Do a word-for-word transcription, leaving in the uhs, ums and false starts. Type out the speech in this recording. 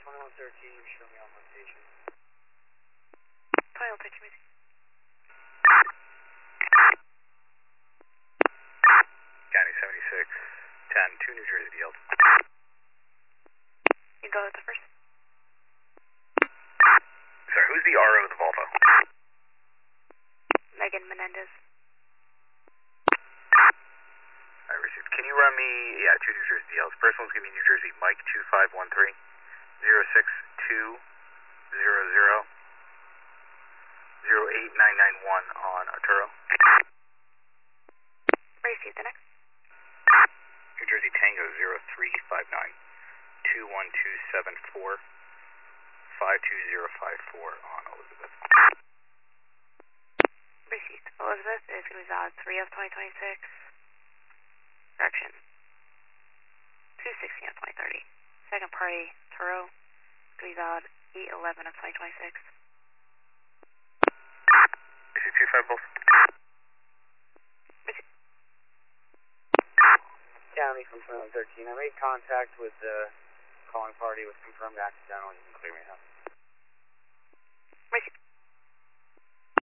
twenty-one thirteen, show me on location. twenty-one thirteen, meeting. County seventy-six ten, two New Jersey Yield. You go with the first. Sorry, who's the R O of the Volvo? Megan Menendez. I received. Can you run me, yeah, two New Jersey Yields. First one's going to be New Jersey Mike two five one three zero six two zero zero zero eight nine nine one on Arturo. Receive the next. New Jersey Tango zero three five nine two one two seven four five two zero five four on Elizabeth. Received. Elizabeth is going to be valid three of twenty twenty-six. Correction. two sixteen of twenty thirty. Second party, Turo, to be valid eight eleven of twenty twenty-six. Receive two five both. Received. County from twenty-one thirteen, I made contact with the calling party, was confirmed accidental, you can clear me out.